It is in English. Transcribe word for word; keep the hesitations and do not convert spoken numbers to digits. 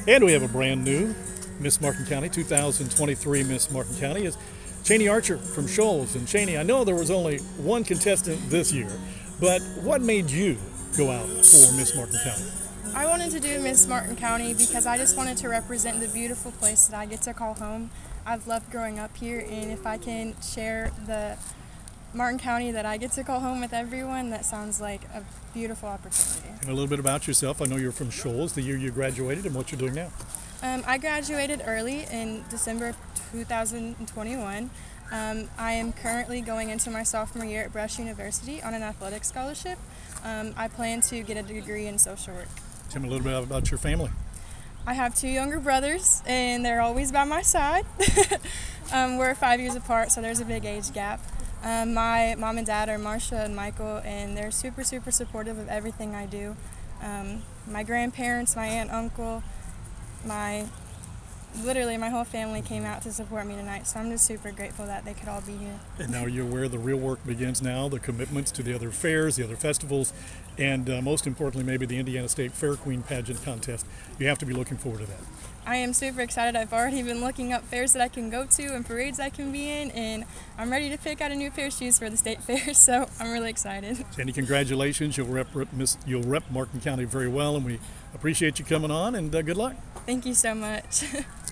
And we have a brand new Miss Martin County, two thousand twenty-three Miss Martin County is Cheney Archer from Shoals. And Cheney, I know there was only one contestant this year, but what made you go out for Miss Martin County? I wanted to do Miss Martin County because I just wanted to represent the beautiful place that I get to call home. I've loved growing up here, and if I can share the Martin County that I get to call home with everyone, that sounds like a beautiful opportunity. And a little bit about yourself. I know you're from Shoals, the year you graduated, and what you're doing now. Um, I graduated early in December of two thousand twenty-one. Um, I am currently going into my sophomore year at Brush University on an athletic scholarship. Um, I plan to get a degree in social work. Tell me a little bit about your family. I have two younger brothers, and they're always by my side. um, we're five years apart, so there's a big age gap. Um, my mom and dad are Marsha and Michael, and they're super, super supportive of everything I do. Um, my grandparents, my aunt, uncle, my literally my whole family came out to support me tonight, so I'm just super grateful that they could all be here. And now you're aware the real work begins now, the commitments to the other fairs, the other festivals, and uh, most importantly, maybe the Indiana State Fair Queen Pageant Contest. You have to be looking forward to that. I am super excited. I've already been looking up fairs that I can go to and parades I can be in, and I'm ready to pick out a new pair of shoes for the state fair, so I'm really excited. Sandy, congratulations. You'll rep, rep, Miss, you'll rep Martin County very well, and we appreciate you coming on, and uh, good luck. Thank you so much.